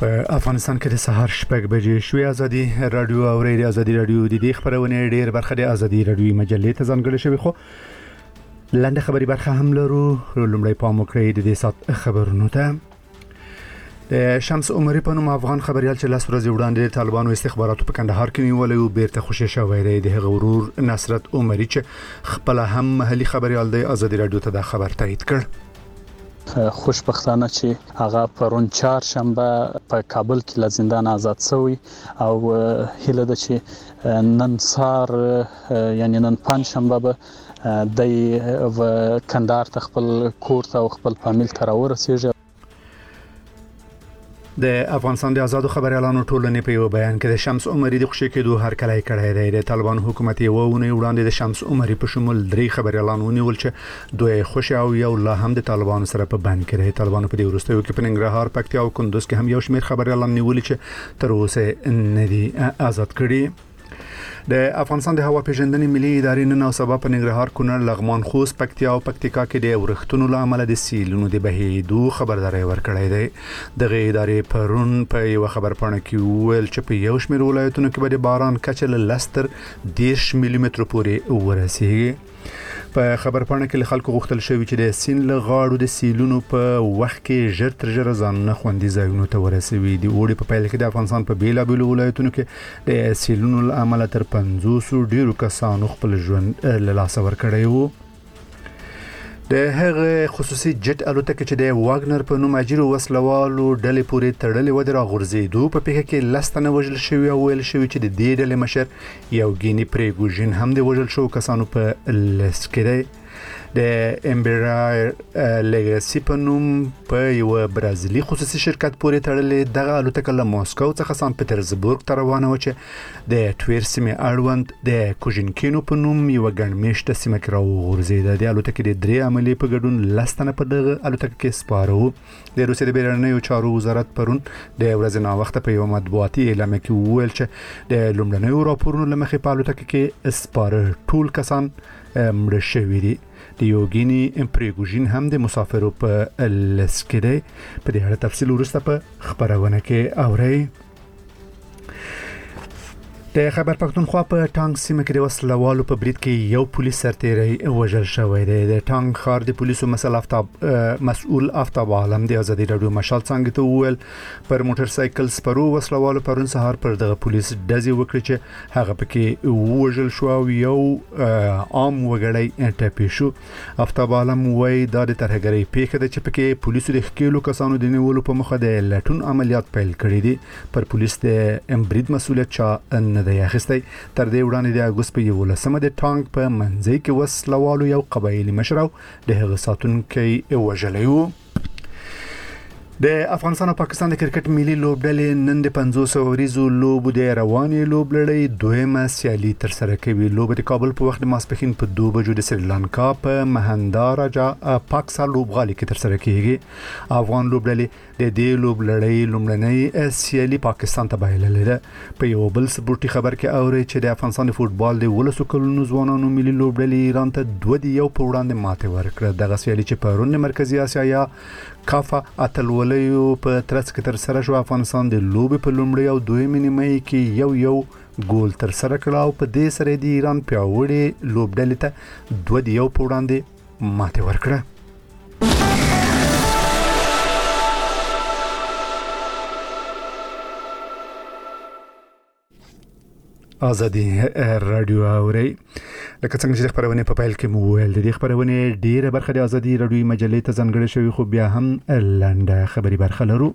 په افغانستان کې د سهار 6 بجې شوې ازادي رادیو او ریډیو ازادي رادیو د دې خبرونه ډېر برخه د ازادي رادیو مجلې ته ځانګړې شوی خو لاندې خبري برخه هم لرو. لومړی پام وکړئ د دې سات خبرونو ته. د شمس عمری په نوم افغان خبريال چې لاس ورځ وړاندې طالبانو استخباراتو په کندهار کې نیولې او بیرته خوشی شوی دی. د غرور نصرت عمری چې خپل هم محلي خبريال د ازادي رادیو ته د خبر تایید کړ. خوشبختانه چې هغه پرون چهارشنبه په کابل کې له زندان آزاد شوی او هله د چې نن سار یعنی نن پنځشنبه به د کندهار ته خپل کور ته او خپل فامیل ته راورسیږي. د افغانستان د آزادو خبريالانو ټولنې په یو بیان کې د شمس عمری د خوشی کېدو هر کله کړی دی. د طالبان حکومت یو ونه وړاندې د شمس عمری په شمول 3 خبريالانو نیول چې دوی خوشی او یو لا هم د طالبانو سره په بند کې دي. طالبانو په دې وروستیو کې په ننګرهار، پکتیا او کندوز کې هم یو شمېر خبريالان نیول چې تر اوسه نه دي آزاد کړي. د افغانستان د هوا پیژندنې ملي ادارې نن او سبا په ننګرهار، کونړ، لغمان، خوست، پکتیا او پکتیکا کې د ورښتونو لامل د سیلونو د بهیدو خبرداري ورکړې ده. دغه ادارې پرون په یو خبر پاڼه کې ویل چې په یو شمېر ولایتونو کې به د باران کچه له 10 ملي متر پورې ورسیږي. په خبر پاڼه کې خلکو غوښتل شوی چې د سین له غاړو د سیلونو په وخت کې ژر تر ژره ځانونه خوندي ځایونو ته ورسوي. د اوړي په پیل کې د افغانستان په بیلابیلو ولایتونو کې د سیلونو له امله تر 500 ډیرو کسانو خپل ژوند له لاسه ورکړی وو. د هغه خصوصي جټ الوتکه چې د واګنر په نوم اجرو وسلوالو ډلې پورې تړلې و د راغورځېدو په پیښه کې لستنه وژل شوی او ویل شوی چې د دې ډلې مشر یو ګینی پریګوژن هم د وژل شو کسانو په لیست کې دی. د امبرایر لیګاسي په نوم په یو برازیلي خصوصي شرکت پورې تړلې دغه الوتکه له موسکو څخه سان پټرزبورګ ته روانه و چې د ټویر سیمې اړوند د کوژنکینو په نوم یو ګڼمېشته سیمه کې راوغورځېده. د الوتکې د 3 عملي په ګډون لستنه په دغه الوتکه کې سپاره. د روسیې د بهرنیو چارو وزارت پرون د ورځې نا وخت په یو مطبوعاتي اعلان کې وویل چې د لومړنیو راپورونو لمخې په الوتکه کې سپاره ټول کسان مړه شوي دي. د یوګینی امپریګوژن هم د مسافرو په لسکده. په دې اړه تفصیل وروسته په خبرونه کې اورئ. د خیبر پختونخوا په ټانګ سیمه کې د وسلوالو په برید کې یو پولیس سرتیری وژل شوی دی. د ټانګ ښار د پولیسو مسؤل آفتاب عالم د ازادي رادیو مشال څنګه ته وویل پر موټر سایکل سپرو وسلوالو پرون سهار پر دغه پولیس ډزې وکړي چې هغه پکې وژل شو او یو عام وګړی ټپي شو. آفتاب عالم وایي دا د ترهګرۍ پیښه ده چې پکې پولیسو د ښکېلو کسانو د نیولو په مخه د لټون عملیات پیل کړي دي. پر پولیس د برید مسؤلیت چا نه دی اخیستی. تر دې وړاندې د اګوست په 11 د ټانګ په منځي کې وسلوالو یو قبایلي مشر او د هغه ساتونکي وژلی و. د افغانستان او پاکستان د کرکټ ملي لوبډلې نن د 500 ورځو لوبو د رواني لوبلړۍ دویمه سیالي تر سره کوي. لوب د کابل په وخت د ماسپښین په 2 بجو د سریلانکا په مهنداراجا پاکسا لوبغالي کې تر سره کیږي. افغان لوبډلې د دې لوبلړۍ لومړنۍ سیالي پاکستان ته بایللې ده. په یو بل سپورتي خبر کې اوري چې د افغانستان د فوتبال د 12 کلونو ځوانانو ملي لوبډلې ایران ته 2-1 په وړاندې ماته ورکړه. دغه سیالي چې پرون د مرکزی اسیا یا کافا اتلولیو په ترڅ کې تر سره شو. افغانستان د لوبې په لومړی او دویمې نیمه کې یو ګول تر سره کړ او په دې سره د ایران پیاوړې لوبډلې ته 2-1 په وړاندې ماته ورکړه. ازادي رادیو اوري. لکه څنګه چې خبرونه په پیل کې مو ویل د خبرونه ډیره برخه د ازادي رادیو مجلې ته ځانګړې شوی خو بیا هم لنډه خبري برخه لرو.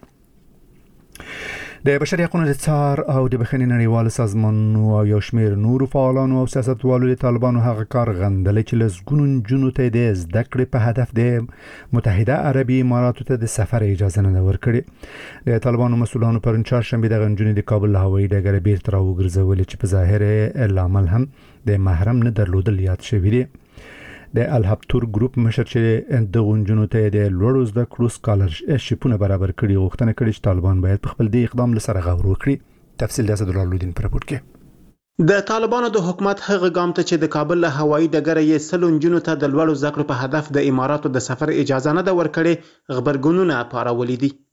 د بشري حقوقو د څار او د بخښنې نړیوال سازمان او یو شمېر نورو فعالانو او سیاستوالو د طالبانو هغه کار غندل چې لزګونو جنونو ته د زده کړې په هدف د متحده عربي اماراتو ته د سفر اجازه نه ورکړي. د طالبانو مسؤلانو پرون چهارشنبه د غنجونې د کابل هوایي ډګر بیرته راوګرځول چې په ظاهر العمل هم د محرم نه درلودل یاد شوی دی. د الهبتور ګروپ مشر چې د غونجونو ته د لوړو زده کړو سکالرشیپونه برابر کړي غوښتنه کړې چې طالبان باید په خپل د اقدام لسره غور وکړي. تفصیل د اسدالله الدین پر راپور کې. د طالبانو د حکومت هغه ګام ته چې د کابل له هوایي ډګر یې سلونجونو ته د لوړو زده کړو په هدف د اماراتو د سفر اجازه نه ده ورکړې غبرګونونه پارولې دي.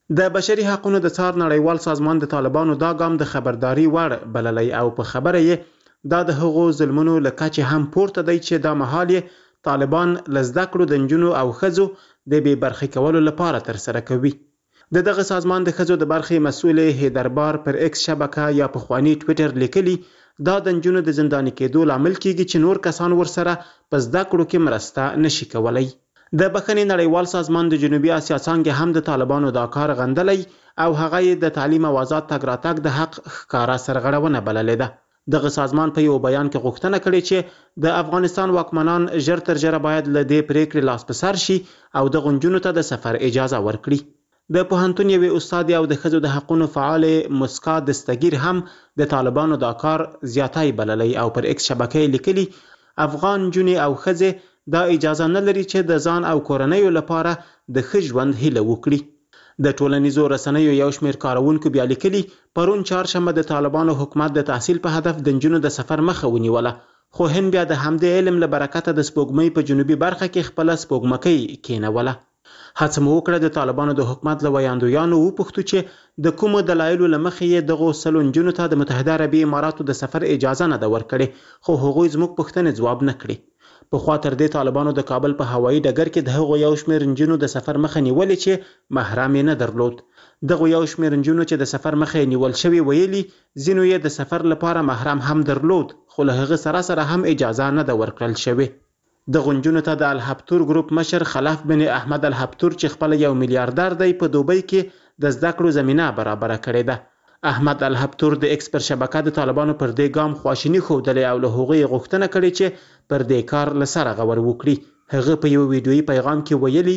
د بشري حقوقو د څار نړیوال سازمان د طالبانو دا ګام د خبرداري وړ بللی او په خبره یې دا د هغو ظلمونو له کچې هم پورته دی چې دا مهال یې طالبان له زده کړو د نجونو او ښځو د بې برخې کولو لپاره ترسره کوي. د دغه سازمان د ښځو د برخې مسؤل هیدربار پر ایکس شبکه یا پخواني ټویټر لیکلي دا د نجونو د زنداني کېدو لامل کیږي چې نور کسان ورسره په زده کړو کې مرسته نشي کولی. د بخښنې نړیوال سازمان د جنوبي اسیا څانګې هم د طالبانو دا کار غندلی او هغه یې د تعلیم او آزاد تګ راتګ د حق ښکاره سرغړونه بللې ده. دغه سازمان په یو بیان کې غوښتنه کړې چې د افغانستان واکمنان ژر تر ژره باید له دې پریکړې لاس په سر شي او د نجونو ته د سفر اجازه ورکړي. د پوهنتون یوې استاد او د ښځو د حقوقو فعال مسکا دستګیر هم د طالبانو دا کار زیاتی بللی او پر ایکس شبکه لیکلي افغان نجونې او ښځې دا اجازه نه لري چې د ځان او کورنیو لپاره د ښه ژوند هیله وکړي. د ټولنیزو رسنیو یو شمېر کارونکو بیا لیکلي پرون چهارشنبه د طالبانو حکومت د تحصیل په هدف د نجونو د سفر مخه ونیوله، خو هند بیا د همدې علم له برکته د سپوږمۍ په جنوبي برخه کې خپله سپوږمکۍ کېنوله. هڅه مو وکړه د طالبانو د حکومت له ویاندویانو وپوښتو چې د کومو دلایلو له مخې یې دغو 100 نجونو ته د متحده عربي اماراتو د سفر اجازه نه ده ورکړې، خو هغوی زموږ پوښتنې ځواب نه کړې. پخوا تر دې طالبانو د کابل په هوایي ډګر کې د هغو یو شمېر نجونو د سفر مخه نیولې چې محرم یې نه درلود. دغو یو شمېر نجونو چې د سفر مخه یې نیول شوي ویلي ځینو یې د سفر لپاره محرم هم درلود، خو له هغه سره هم اجازه نه ده ورکړل شوې. دغو نجونو ته د الحبتور ګروپ مشر خلف بن احمد الحبتور چې خپله یو میلیاردر دی په دوبۍ کې د زده کړو زمینه برابره کړې ده. احمد الحبتور د ایکس پر شبکه د طالبانو پر دې ګام خواشیني ښودلې او له هغوی یې غوښتنه کړې چې پر دې کار له سره غور وکړي. هغه په یو ویډیویي پیغام کې ویلي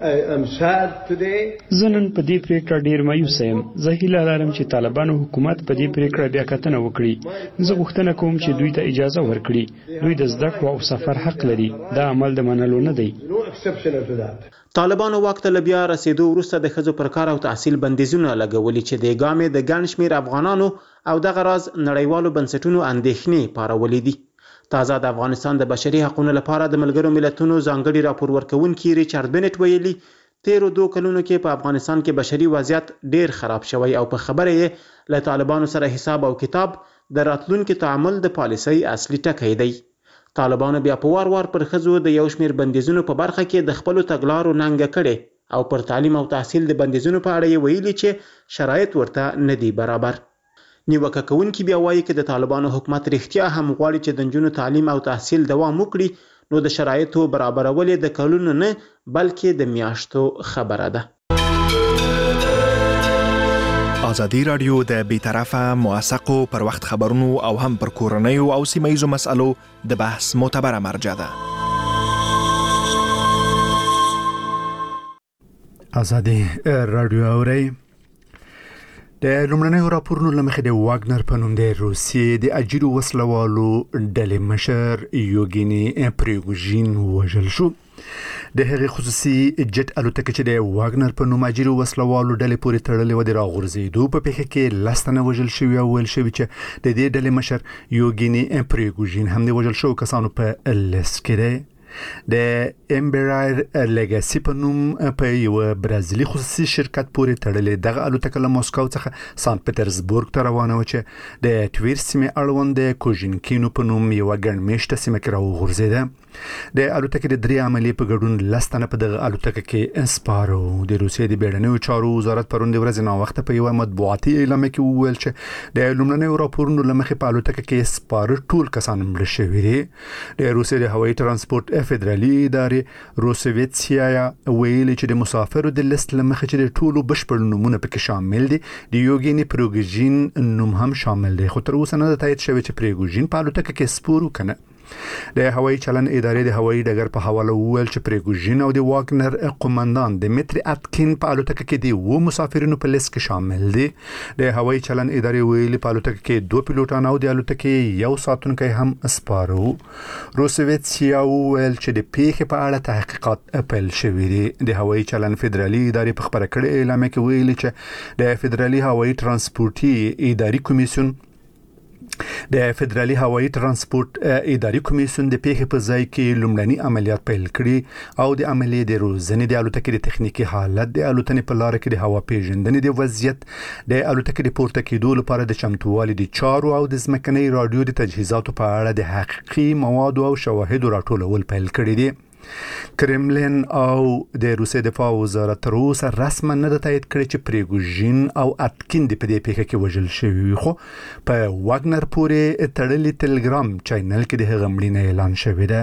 زه نن په دې پریکړه ډیر مایوس یم. زه هیله لرم چې طالبانو حکومت په دې پریکړه بیا کتنه وکړي. زه غوښتنه کوم چې دوی ته اجازه ورکړي. دوی د زده کړو او سفر حق لري. دا عمل د منلو نه دی. طالبانو واک ته له بیا رسېدو وروسته د ښځو پر کار او تحصیل بندیزونه لګولي چې د ګام یې د ګڼ شمېر افغانانو او دغه راز نړیوالو بنسټونو اندېښنې پارولې دي. تازه د افغانستان د بشري حقوقو لپاره د ملګرو ملتونو ځانګړي راپور ورکوونکي ریچارډ بنټ ویلي تیرو 2 کلونو کې په افغانستان کې بشري وضعیت ډیر خراب شوی او په خبره یې له طالبانو سره حساب او کتاب د راتلونکي تعامل د پالیسۍ اصلي ټکی دی. طالبانو بیا په وار پر ښځو د یو شمېر بندیزونو په برخه کې د خپلو تګلارو ننګه کړې او پر تعلیم او تحصیل د بندیزونو په اړه یې ویلي چې شرایط ورته نه دي برابر. نیوکه کوونکي بیا وایي که د طالبانو حکومت رښتیا هم غواړي چې د نجونو تعلیم او تحصیل دوام وکړي نو د شرایطو برابرول د کلونو نه بلکې د میاشتو خبره ده. ازادي راډیو د بیطرفه موثقو پر وخت خبرونو او هم پر کورنیو او سیمه‌ییزو مسألو د بحث معتبره مرجع ده. ازادي راډیو اوري د لومړنیو راپورونو له مخې د واګنر په نوم د روسیې د اجیرو وسلوالو ډلې مشر یوګیني پریګوژین وژل شو. د هغې خصوصي جټ الوتکه چې د واګنر په نوم اجیرو وسلوالو ډلې پورې تړلې وه د راغورځېدو په پیښه کې 10 تنه وژل شوي او ویل شوي چې د دې ډلې مشر یوګیني پریګوژین هم د وژل شوو کسانو په لیست کې دی. د امبرایر لیګاسي په نوم په یو برازیلي خصوصي شرکت پورې تړلې دغه الوتکه له موسکو څخه سانت پټرزبورګ ته روانه وه چې د ټویر سیمې اړوند د کوژینکینو په نوم یوه ګڼمېشته سیمه کې راوغورځېده. د الوتکې د 3 عملې په ګډون 10 تنه په دغه الوتکه کې سپاره وو. د روسیې د بیړنیو چارو وزارت پرون د ورځې ناوخته په یوه مطبوعاتي اعلامیه کې وویل چې د لومړنیو راپورونو له مخې په الوتکه کې سپاره ټول کسان مړه شوي دي. د روسیې د هوایي ترانسپورت فدرالي ادارې روسویتسیا ویلي چې د مسافرو د لیست له مخې چې د ټولو بشپړ نومونه پکې شامل دي د یوګیني پریګوژین نوم هم شامل دی، خو تر اوسه نه ده تایید شوی چې پریګوژین په الوتکه کې سپور وکنه. د هوایي چلن ادارې د هوایي ډګر په حواله وویل چې پریګوژین او د واګنر قومندان دمیتری اتکین په الوتکه کې د 2 مسافرینو په لیست کې شامل دي. د هوایي چلن ادارې ویلي په الوتکه کې 2 پیلوټان او د الوتکې یو ساتونکی هم سپاره وو. روسویتسیا ویل چې د پیښې په اړه تحقیقات پیل شوي دي. د هوایي چلن فدرالي ادارې په خبره کړې اعلامیه کې ویلي چې د فدرالي هوایي ترانسپورتي اداري کمیسیون د فدرالي هوایي ترانسپورت اداري کمیسیون د پیښې په ځای کې لومړني عملیات پیل کړي او د عملیې د روزنې د الوتکې د تخنیکی حالت د الوتنې په لار کې د هوا پیژندنې د وضعیت د الوتکې د پورته کېدو لپاره د چمتووالي د چارو او د ځمکني رادیو د تجهیزاتو په اړه د حقیقي موادو او شواهدو راټولول پیل کړي دي. کرملین او د روسیې دفاع وزارت تر اوسه رسما نه تایید کړی چې پریګوژین او اتکین د پدې پیښه کې وژل شوی خو په واګنر پورې تړلې ټلګرام چینل کې د غمړینې اعلان شوی دی.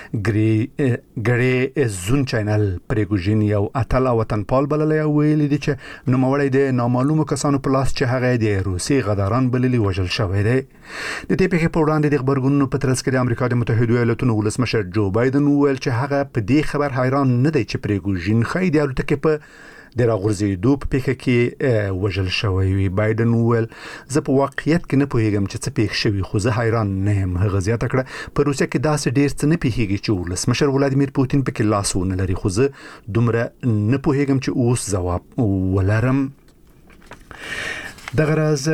ګری زون چینل پریګوژین یو اتل او وطنپال بللی ویل دي چې نوموړی د نامعلومو کسانو په لاس چې هغه د روسیې غداران بللی وژل شوی دی. د دې پیښې په وړاندې د خبرګونونو په ترڅ کې د امریکا د متحده ایالاتونو ولسمشر جو بایدن ویل چې هغه په دې خبر حیران نه دی چې پریګوژین خای د الوتکې په د راغورځېدو په پیښه کې وژل شوی وي. بایدن ویل زه په واقعیت کې نه پوهیږم چې څه پیښ شوی خو زه حیران نه یم. هغه زیاته کړه په روسیه کې داسې ډیر څه نه پیښیږي چې ولسمشر ولادیمیر پوتین پکې لاس ونه لري خو زه دومره نه پوهیږم چې اوس ځواب ولرم. دغه راز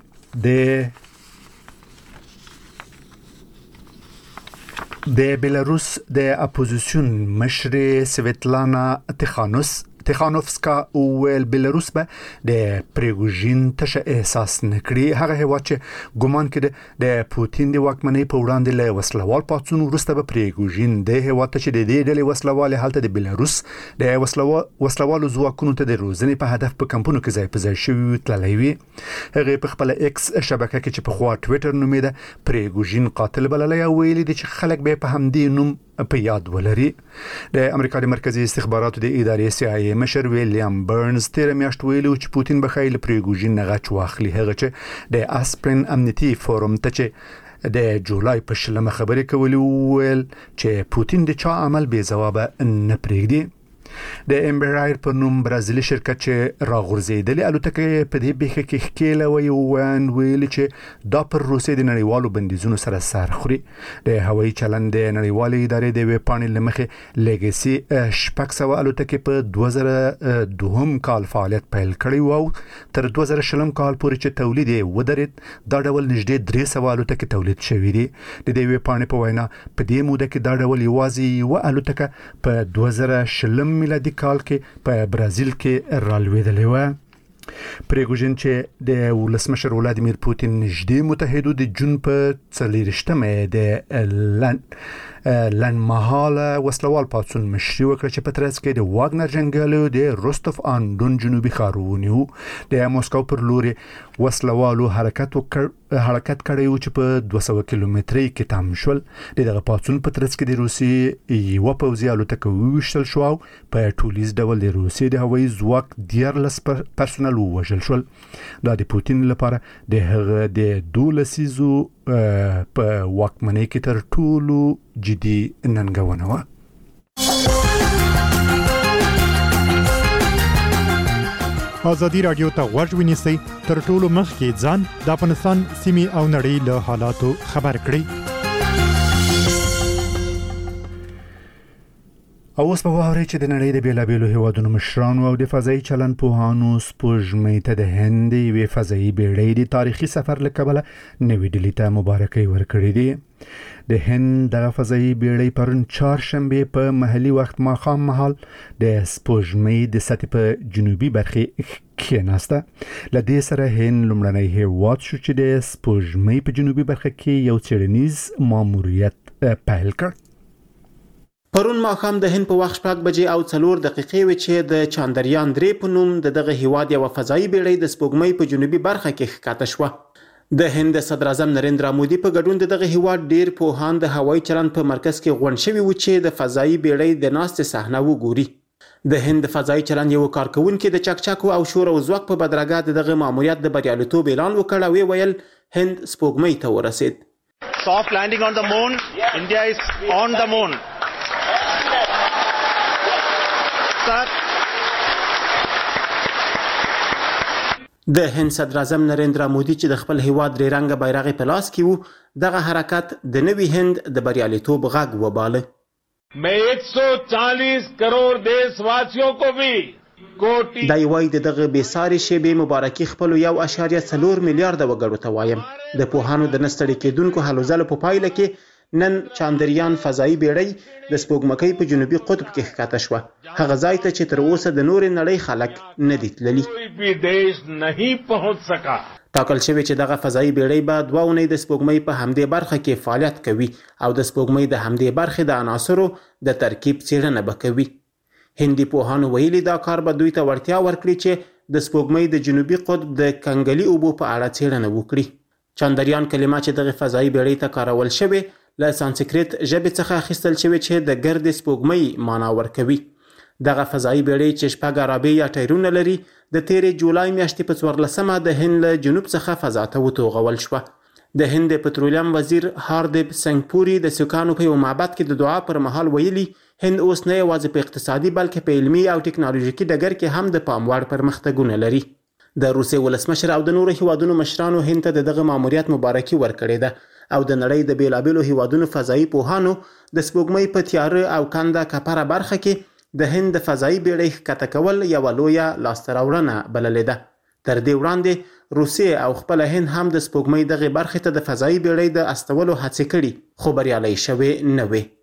د بیلاروس د اپوزیسیون مشر سویتلانا تخانوفسکا ویل بیلاروس به د پریګوژین تشه احساس نکړي. هغه هیواد چې ګومان کړي د پوتین د واکمنۍ په وړاندې له وسلوال پاڅون وروسته به پریګوژین د هیواد چې د دې ډلې وسلوال هلته د بیلاروس د وسلوالو ځواکونو ته د روزنې په هدف په کمپونو کې ځای په ځای شوی تللی وي. هغه په خپل ایکس شبکه کې چې په خوا ټویټر نومېده پریګوژین قاتل بللی او ویلي دي چې خلک به په همدې نوم په یاد ولري. د امریکا د مرکزی استخباراتو د ادارې CIA مشر ویلیام برنز تیر میاشت ویلو چې پوتین به خیل پریګوژین نه غچ واخلي. هغه چې د اسپرین امنیتي فورم ته چې د جولای په شلمه خبرې کولې ویل چې پوتین د چا عمل بې ځواب نه پرېږدي. د امبرایر په نوم برازیلي شرکت چې راغورځېدلې الوتکه په دې پیښه کې ښکېله ویل چې دا پر روسیې د نړیوالو بندیزونو سره سر خوري. د هوایي چلند د نړیوالې ادارې د ویب پاڼې له مخې لیګسي 600 الوتکې په 2002 کال فعالیت پیل کړی او تر 2020 کال پورې چې تولید یې ودرېد دا ډول نږدې 300 الوتکې تولید شوې دي. د دې ویب پاڼې په وینا په دې موده کې دا ډول یوازې یوه الوتکه په 2020 میلادي کال کې په برازیل کې رالوېدلې وه. پریګوژین چې د ولسمشر ولادیمیر پوتین نږدې متحدو د جون په 24 د لنډمهاله وسلوال پاڅون مشري وکړه چې په ترڅ کې د واګنر جنګیالیو د روستوف آن دون جنوبي ښار ونیو. د موسکو پر لوري وسلوالو حرکت کړی و چې په 200 کیلومترۍ کې تم شول. دغه پاڅون په ترڅ کې د روسیې یوه پوځي الوتکه وویشتل شو او په ټولیز ډول د روسیې د هوایي ځواک 14 پرسونل ووژل شول. دا د پوتین لپاره د هغه د 12 په واکمنۍ کې تر ټولو جدي ننګونه وه. ازادي رادیو ته غوږ ونیسئ تر ټولو مخکې ځان د افغانستان سیمې او نړۍ له حالاتو خبر کړئ. او اوس په واوري چې د نړۍ د بیلابیلو هیوادونو مشرانو او د فضایي چلند پوهانو سپوږمۍ ته د هند یوې فضایي بیړۍ د تاریخي سفر له کبله نوې ډیلي ته مبارکۍ ورکړې دي. د هند دغه فضایي بیړۍ پرون چهارشنبه په محلي وخت ماښام مهال د سپوږمۍ د سطحې په جنوبي برخې کېناسته. له دې سره هند لومړنی هیواد شو چې د سپوږمۍ په جنوبي برخه کې یو څېړنیز ماموریت پیل کړ. پرون ماښام د هند په وخت 4 بجې او 4 دقیقې وې چې د چاندریان 3 په نوم دغه هیواد یو فضایي بیړۍ د سپوږمۍ په جنوبي برخه کې ښکته شوه. د هند صدر اعظم نریندرا مودي په ګډون دغه هیواد ډیر پوهان د هوایي چلند په مرکز کې غونډ شوي و چې د فضایي بیړۍ د ناستې صحنه وګوري. د هند فضایي چلند یو کارکونکي د چکچکو او شور او ځواک په بدرګه دغه ماموریت د بریالیتوب اعلان وکړ او ویل هند سپوږمۍ ته ورسید. Soft landing on the moon. India is on the moon. د هند صدر اعظم نریندرا مودي چې د خپل هیواد درې رنګه بیرغ په لاس کې وو دغه حرکت د نوي هند د بریالیتوب غږ وباله. मैं 140 करोड़ देशवासियों को भी دا یوای دغه بې ساري شیبې مبارکي خپل 1.4 میلیارډ وګړو ته وایم. د پوهانو د نستړي کېدونکو هلو ځلو په پایله کې نن چاندریان فضایي بیړۍ د سپوږمکۍ په جنوبي قطب کې ښکته شوه، هغه ځای ته چې تر اوسه د نورې نړۍ خلک نه دي تللي. ټاکل شوی چې دغه فضایي بیړۍ به 2 اونۍ د سپوږمۍ په همدې برخه کې فعالیت کوي او د سپوږمۍ د همدې برخې د عناصرو د ترکیب څېړنه به کوي. هندي پوهانو ویلي دا کار به دوی ته وړتیا ورکړي چې د سپوږمۍ د جنوبي قطب د کنګلي اوبو په اړه څېړنه وکړي. چاندریان کلمه چې دغه فضایي بیړۍ ته کارول شوې له سانسکریت ژبې څخه اخیستل شوې چې د ګردې سپوږمۍ معنا ورکوي. دغه فضایي بیړۍ چې 6 رابع یا ټایرونه لري د تیرې جولای میاشتې په 14مه د هند له جنوب څخه فضا ته وتوغول شوه. د هند پټرولیم وزیر هاردیپ سنگپوري د سکانو په یو معبد کې د دعا پر مهال ویلي هند اوس نه یوازې په اقتصادي بلکې په علمي او ټکنالوژیکي ډګر کې هم د پام وړ پرمختګونه لري. د روسیې ولسمشر او د نورو هیوادونو مشرانو هند ته دغه ماموریت مبارکي ورکړې ده او د نړۍ د بیلابیلو هیوادونو فضایي پوهانو د سپوږمۍ په تیاره او کنده کپره برخه کې د هند د فضایي بیړۍ ښکته کول یوه لویه لاسته راوړنه بللې ده. تر دې وړاندې روسیې او خپله هند هم د سپوږمۍ دغې برخې ته د فضایي بیړۍ د استولو هڅې کړي خو بریالۍ شوې نه وې.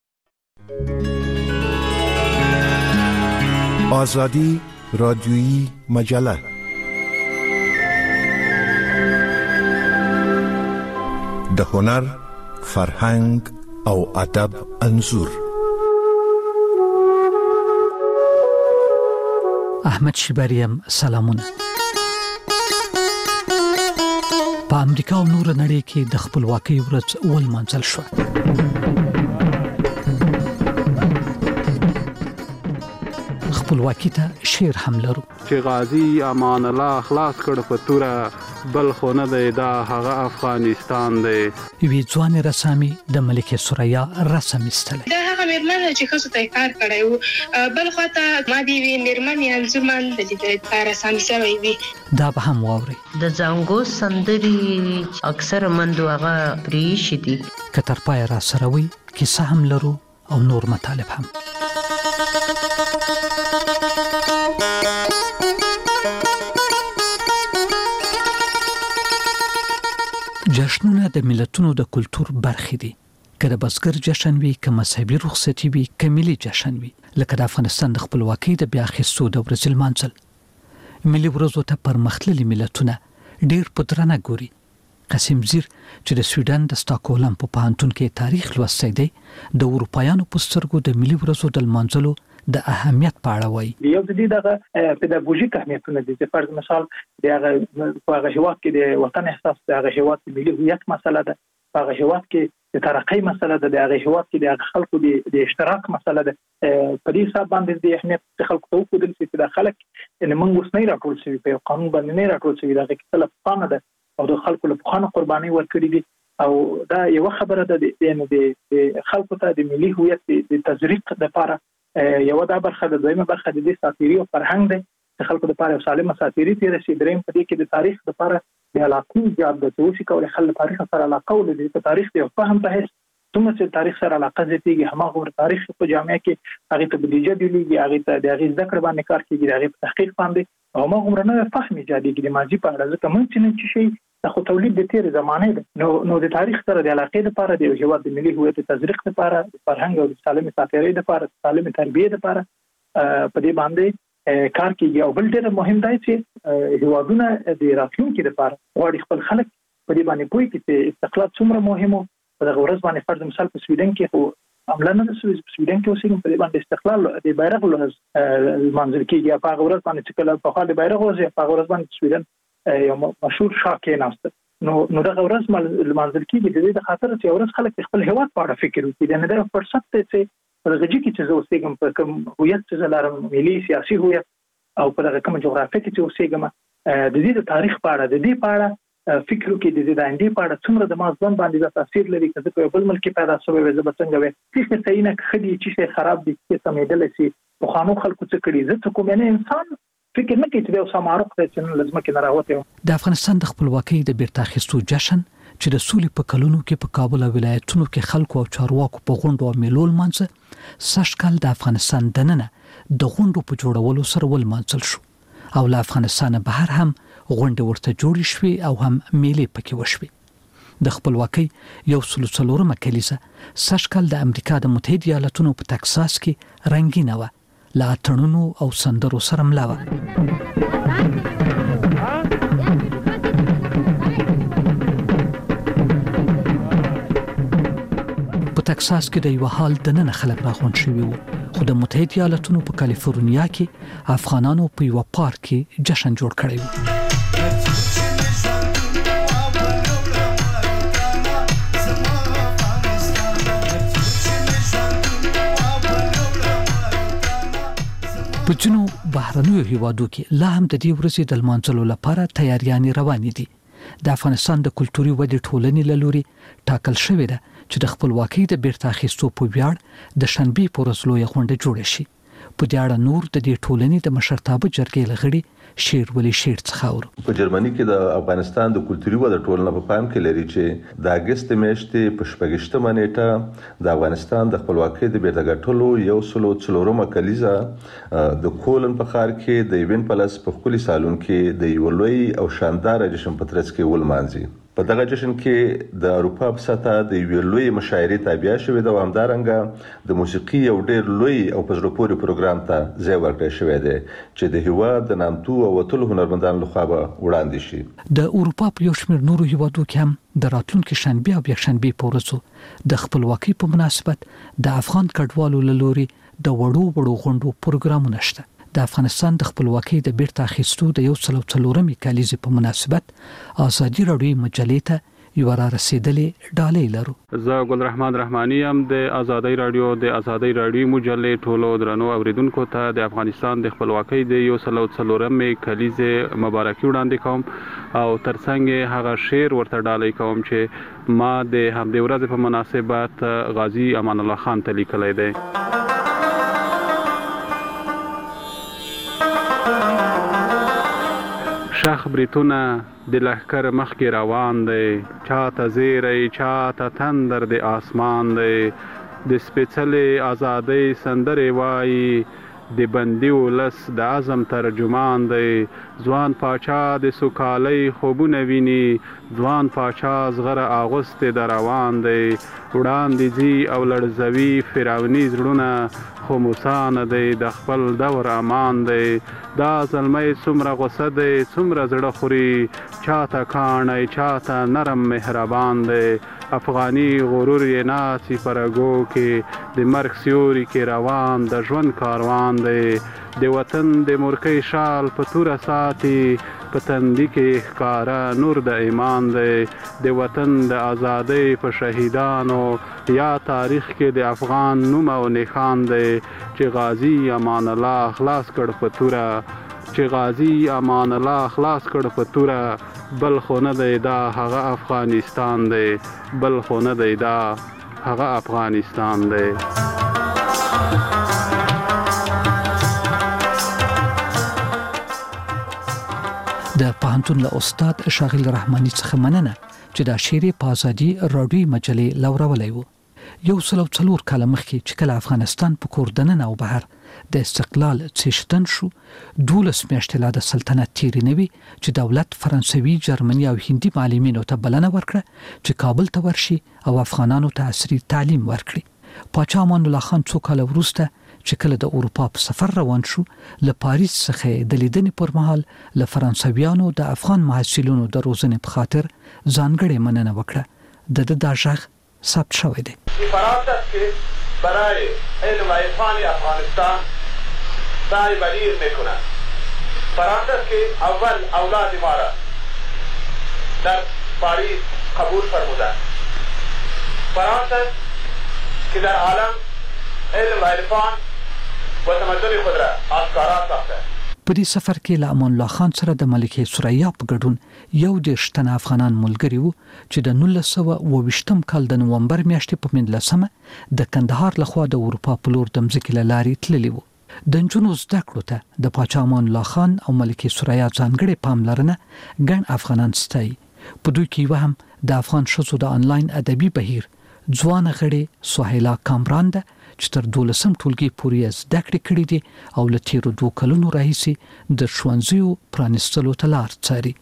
آزادی رادیویی مجله د هنر، فرهنګ او ادب انځور. احمد شیباریم سلامونه. په امریکا او نور نړۍ کې د خپلواکۍ ورځ ولمانځل شوه. خپلواکۍ ته شعر هم لرو چې غازی امان الله خلاص کړ په توره بل خو نه دی دا هغه افغانستان دی. یوې ځوانې رسامي د ملکې ثریا رسم ایستلی. دا هغه مېرمن چې ښځو ته کار کړی و، بل خواته ما د یوې مېرمنې انځورمن د رسامي شوی وي. دا به هم واورئ. د زانګو سندرې اکثر مندو هغه پریښي دي. که تر پایه راسره وئ کیسه هم لرو او نور مطالب هم. جشنونه د ملتونو د کلتور برخې دي. که د بزګر جشن وي، که مذهبي رخصتي وي، که ملي جشن وي، لکه د افغانستان د خپلواکۍ د بیا اخیستو د ورځې لمانځل. ملي ورځو ته پرمختللي ملتونه ډېر په درنه ګوري. قاسم زیر چې د سویډن د سټاکهولم په پوهنتون کې تاریخ لوستی دی، د اروپایانو په سترګو د ملي ورځو د لمانځلو د اهمیت په اړه وایي. یو د دې دغه پیداګوژیک اهمیتونه دي. فرض مثال د هغه هیواد کې د وطن احساس، د هغه هیواد د ملي هویت مسله ده، په هغه هیواد کې د ترقۍ مسله ده، د هغه هیواد کې د خلکو د اشتراک مسله ده. په دې حساب باندې د اهمیت خلکو ته وښودل شي چې د خلک ان موږ اوس نه راټول شوي په یو قانون باندې نه راټول شوي، دغه کیسه له پخوانه ده او د خلکو له پخوانه قربانۍ ورکړي دي. او دا یو خبره ده د خلکو ته د ملي هویت د تزریق لپاره یو دا برخه د دویمه برخه د دې ساتيري او فرهنګ ده چې خلکو لپاره یو سالمه ساتيري تیر شي. دریم په دې کې د تاریخ لپاره د علاقې ایجاد د توشي کول خلک تاریخ سره علاقه ولري. په تاریخ دی فهم ته هیڅ څومره چې تاریخ سره علاقه زیاتېږي هماغه تاریخ په جامعه کې هغه ته بودیجه دیږي، هغه ته د هغه ذکر باندې کار کیږي، هغه په تحقیق باندې او هغه نه فهم ایجادېږي د ماضي په اړه. ځکه مونږ چې شي د خو تولید د تیر زمانه ده نو د تاریخ سره د علاقې لپاره د هیواد د ملي هویت تزریق لپاره، د فرهنګ او د سالمې ساتيري لپاره، د سالمې تربیې لپاره په دې باندې کار کیږي. او بل ډېر مهم دی چې هیوادونه د راتلونکي لپاره غواړي خپل خلک په دې باندې پوهیږي چې استقلال څومره مهم او په دغه ورځ باندې فرض مثال په سویډن کې خو عملاً په سویډن کې اوسېږي په دې باندې استقلال د بیرغ ورځ لمانځل کیږي. په هغه ورځ باندې چې کله په خاله بیرغ ورځ په هغه ورځ باندې سویډن یو مشهور شاکې ناست نو دغه ورځ لمانځل کیږي د دې خاطر چې ورځ خلک خپل هیواد په اړه فکر وکړي. دا نه د فرصت ته چې دغه چې زه اوسېږم په کوم هویت چې لرم، ملي سیاسي هویت او په دغه کوم جغرافیه کې چې اوسېږم، د دې د تاریخ په اړه د دې په اړه فکر وکړي، د دې د آینده په اړه څومره د مازبن باندې تاثیر لري. که زه په بل ملک کې پیدا شوی وې زه به څنګه وې، چې صحیح نه خدي چې خراب دي چې سمېدل شي په خانو خلکو څه کړي. زه څه کوم نه انسان فکر نه کوي چې یو سمارق دی چې لازم کې نه راوته. د افغانستان د خپلواکۍ د بیرته اخیستو جشن چې د سولې په کلونو کې په کابل او ولایتونو کې خلکو او چارواکو په غونډو او میلو لمانځه، سږ کال د افغانستان دننه د غونډو په جوړولو سره ولمانځل شو او له افغانستانه بهر هم غونډې ورته جوړې شوې او هم میلې پکې وشوې. د خپلواکۍ 104مه کلیزه سږکال د امریکا د متحده ایالاتونو په تکساس کې رنگینه وه، له اتڼونو او سندرو سره مله وه. په تکساس کې د یو حال دننه خلک راغونډ شوي وو، خو د متحده ایالاتونو په کالیفورنیا کې افغانانو په یو پارک کې جشن جوړ کړی و. په ځینو بهرنیو هیوادو کې لا هم د دې ورځې د لمانځلو لپاره تیاریانې روانې دي. د افغانستان د کلتوري ودې ټولنې له لوري ټاکل شوې ده چې د خپلواکۍ د بیرته اخیستو په ویاړ د شنبې په ورځ لویه غونډه جوړه شي. په دې اړه نور د دې ټولنې د مشرتابه جرګې له غړي شیر ولی شیر څخه اورو. په جرمني کې د افغانستان د کلتوري ودې ټولنه په پام کې لري چې د اگست میاشتې په 14مه نیټه د افغانستان د خپلواکۍ د بیرته ګټلو 104مه کلیزه د کولن په ښار کې د ایونت پلس په ښکلي سالون کې د یو لوی او شاندار جشن په ترڅ کې ولمانځي. په دغه جشن کې د اروپا په سطحه د یو لوی مشاعرې تابع شوې ده او همدارنګه د موسیقي یو ډېر لوی او په زړه پورې پروګرام ته ځای ورکړی شوی دی چې د هیواد د نامتو او وتلو هنرمندانو لخوا به وړاندې شي. د اروپا په یو شمېر نورو هیوادو کې هم د راتلونکي شنبې او یکشنبې په ورځو د خپلواکۍ په مناسبت د افغان کډوالو له لوري د وړو غونډو پروګرامونه شته. د افغانستان د خپلواکۍ د بیرته اخیستو د 104مې کلیزې په مناسبت ازادي راډیو مجلې ته یو را رسیدلې ډالۍ لرو. زه ګل رحمان رحماني هم د ازادي راډیو مجلې ټولو درنو اوریدونکو ته د افغانستان د خپلواکۍ د 104مې کلیزې مبارکي وړاندې کوم او ترڅنګ هغه شعر ورته ډالۍ کوم چې ما د همدې ورځې په مناسبت غازی امان الله خان ته لیکلی دی. شخ بریتونه د لښکر مخکې روان دی، چاته زیری چاته تندر د آسمان دی، د سپېڅلې ازادۍ سندرې وایي، د بندي ولس د عزم ترجمان دی، ځوان پاچا د سوکالۍ خوبونه ویني، ځوان پاچا زغره اغوستې د روان دی، وړاندې ځي او لړزوي فرعوني زړونه، خو موسی نه دی د خپل دور امان دی، دا زلمی څومره غوسه دی څومره زړه خوري، چاته کاڼی چاته نرم مهربان دی، افغاني غرور یې ناڅي په رګو کې، د مرګ سیوري کې روان د ژوند کاروان دی، د وطن د مورکۍ شال په توره ساتي، په تندي کې ښکاره نور د ایمان دی، د وطن د ازادۍ په شهیدانو یا تاریخ کې د افغان نوم او نښان دی، چې غازی امان الله خلاص کړ په توره، چې غازی امان الله خلاص کړ په توره، بل خو نه دی دا هغه افغانستان دی، بل خو نه دی دا هغه افغانستان دی. د پوهنتون له استاد شاغل رحماني څخه مننه چې دا شعر په ازادي راډیو مجلې لورولی و. 104 کاله مخکې چې کله افغانستان په کور دننه او بهر د استقلال څښتن شو، 12 میاشتې لا د سلطنت تیرې نه وي چې دولت فرانسوي، جرمني او هندي معلمینو ته بلنه ورکړه چې کابل ته ورشي او افغانانو ته عصري تعلیم ورکړي. پاچا امان الله خان څو کاله وروسته چې کله د اروپا په سفر روان شو، له پاریس څخه د لیدنې پر مهال له فرانسویانو د افغان محصلینو د روزنې په خاطر ځانګړې مننه وکړه. د دا ژغ ثبت شوی دی. فرانسه که برای علم و عرفان افغانستان سعی بلیر میکنند. فرانسه که اول اولاد ما را در پاریس قبول فرمودند. فرانسه که در عالم علم و عرفان و تمدن خود را آشکارا ساخته. په دې سفر کې له امان الله خان سره د ملکه ثریا په ګډون 11 تنه افغانان ملګري وو چې د 1922 کال د نومبر میاشتې په 19 د کندهار لخوا د اروپا په لور د مځکې له لارې تللي وو. د نجونو زده کړو ته د پاچا امان الله خان او ملکه ثریا ځانګړې پاملرنه ګڼ افغانان ستایي. په دوی کې یو هم د افغان ښځو د انلاین ادبي بهیر ځوان غړي سهیلا کامران ده چې تر 12م ټولګي پورې زده کړې کړې دي او له تیرو 2 کلونو راهیسې د ښوونځیو پرانیستلو ته لار څاري.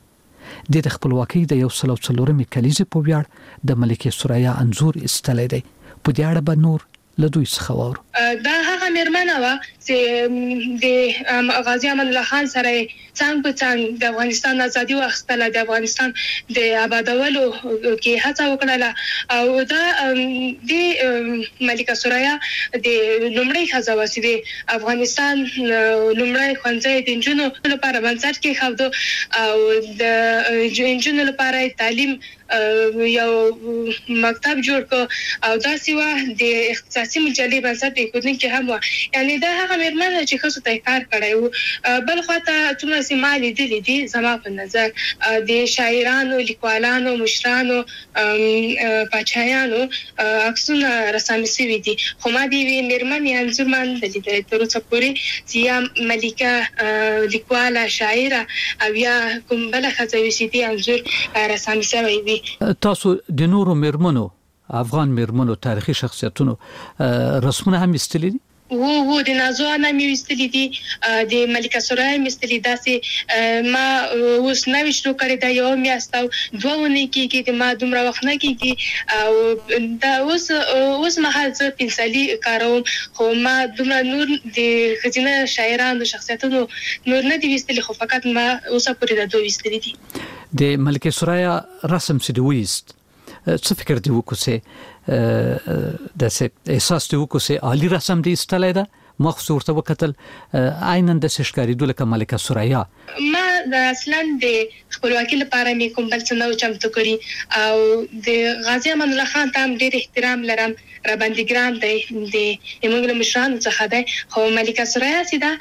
د خپلواکۍ د 104مې کلیزې په ویاړ د ملکه ثریا انزور استلې دی. په دې اړه به نور له دوی څخه واورو. دا هغه مېرمنه وه چې د غازي امان الله خان سره څنګ په څنګ د افغانستان ازادي واخیستله، د افغانستان د آبادولو کې هڅه وکړله، او دا د ملکه ثریا د لومړۍ ښځه وه چې د افغانستان لومړی ښوونځی د نجونو لپاره بنسټ کېښود، او د نجونو لپاره تعلیم یو مکتب جوړ کړ، او داسې وه د اختصاصي مجلې بنسټ ایښودونکې هم وه. یعنې دا هغه مېرمنه چې ښځو ته یې کار کړی و. بل خواته څومره چې ما لیدلي دي زما په نظر د شاعرانو، لیکوالانو، مشرانو، پاچایانو عکسونه رسامي شوي دي، خو ما د یوې مېرمنې انځور ما نه دی لیدلی تر اوسه پورې چې یا ملکه لیکواله، شاعره، او یا کوم بله ښځه وي چې دې انځور رسامي شوی وي. تاسو د نورو مېرمنو، افغان مېرمنو تاریخي شخصیتونو رسمونه هم ایستلي دي؟ و د نازو انا مې ویستلي دي، د ملکه ثریا مې ایستلي. داسې ما اوس نوې شروع کړې ده، یوه میاشت او 2 اونۍ کېږي، د ما دومره وخت نه کېږي، او دا اوس مهال زه پنسلي کاروم، خو ما دومره نور د ښځینه شاعرانو شخصیتونو نور نه دي ویستلي، خو فقط ما اوسه پورې دا 2 ویستلي دي. د ملکه ثریا رسم چې دی ویست، څه فکر دی وکړو چې داسې احساس دی وکړو چې عالی رسم دی ایستلی ده؟ ما خو ورته وکتل عیناً داسې ښکارېدو لکه ملکه ثریا. ما اصلا د خپلواکۍ لپاره مې کوم بل څه نه و چمتو کړي، او د غازي امان الله خان ته هم ډېر احترام لرم، راباندې ګران دی، د موږ له مشرانو څخه دی. خو ملکه ثریا چې ده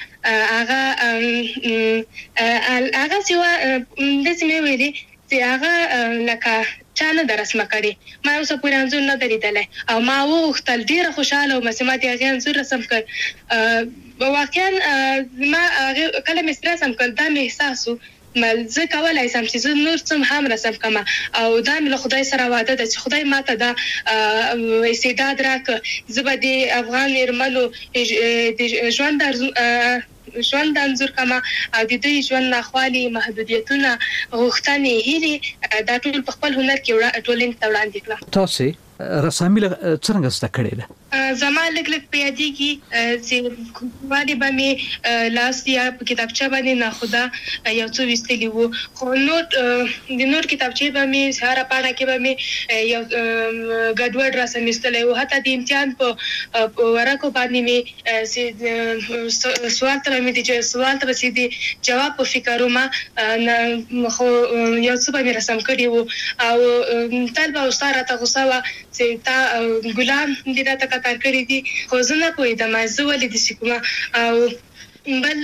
هغه چې وه داسې مې ویلي چې هغه لکه چا نه ده رسمه کړې. ما اوسه پورې انځور نه ده لیدلی، او ما وغوښتل، ډېره خوشحاله وم چې ما د هغې انځور رسم کړ. واقعا ما کله مې رسم کړ، دا مې احساس و زه کولی شم چې زه نور څه هم رسم کړم، او دا مې له خدای سره وعده ده چې خدای ما ته دا استعداد راکړه، زه به د افغان مېرمنو د ژوند انځور کما، او د دوی ژوند ناخوالي، محدودیتونه، غوښتنې، هیلې دا ټول په خپل هنر کې ټولنې ته وړاندې کړم. تاسې رسامي څرنګه زده کړې ده؟ زما لږ په یادېږي چې والي به مې لاس یا په کتابچه باندې ناخوده یو څه ویستلي وو، خو د نور کتابچې به مې هره پاڼه کې به مې یو ګډوډ رسم ایستلی وو. حتی د امتحان په ورقو باندې مې سوال ته به چې د جواب په فکر وم، خو یو څه به مې رسم کړي وو، او تل به استاد راته غوسه وه چې تا ګلان دې راته کتار کړي دي، خو زه نه پوهېدم زه ولې داسې کومه. او بل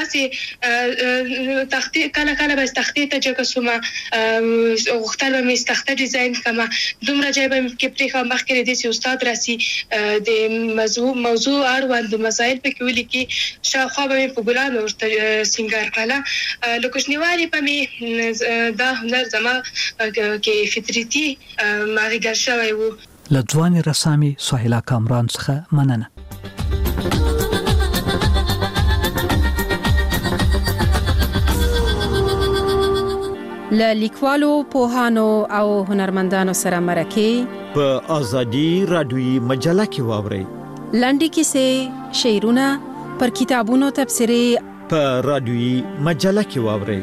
داسې تختې کله کله به تختې ته جګه شومه، غوښتل به مې تخته ډیزاین کړمه، دومره ځای به مې پکې پرېښوم مخکې له دې چې استاد راسي د موضوع اړوند مسایل پکې ولیکي، شاوخوا به مې په ګلانو ورته سینګار کړله. له کوچنیوالي به مې دا هنر زما کې فطرتي ماغېږر شوی و. له ځوانې رسامي سهیلا کامران څخه مننه. له لیکوالو، پوهانو او هنرمندانو سره مرکې په ازادي رادیوي مجله کې واورئ. لنډې کیسې، شعرونه، پر کتابونو تبصرې په رادیوي مجله کې واورئ.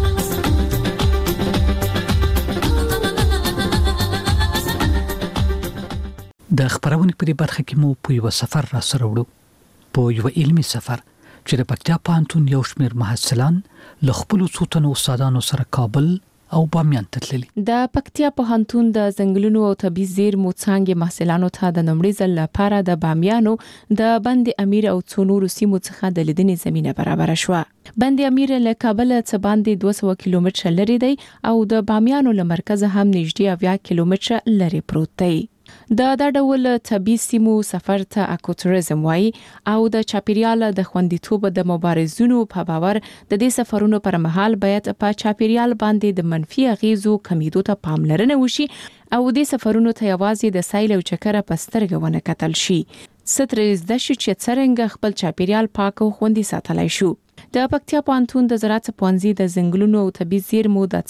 د خبرونې په برخه کې مو په یو سفر را سره وړو، په یو علمي سفر چې د پکتیا پوهنتون یو شمېر محصلان له خپلو څو تنو استادانو سره کابل او بامیان ته تللي. د پکتیا پوهنتون د ځنګلونو او طبي زیرمو څانګې محصلانو ته د لومړي ځل لپاره د بامیانو د بند امیر او څو نورو سیمو څخه د لیدنې زمینه برابر شوه. بند امیر له کابل څخه باندې 200 کیلومتره لري دی، او د بامیانو له مرکز هم نږدې 70 کیلومتره لري پروت دی. دا ډول طبي سیمو سفر ته اکوټوریزم وایي، او د چاپیریال د خوندیتوب د مبارزونو په باور د دې سفرونو پر مهال باید په چاپیریال باندې د منفي اغیزو کمیدو ته پاملرنه وشي، او د سفرونو ته یوازې د سایل او چکر په سترګه ونه کتل شي. سترز د شي چې څرنګه خپل چاپیریال پاک او خوندي ساتلای شو. د پکتیا پوهنتون د زراعت پوهنځي د ځنګلونو او طبي زیرمو د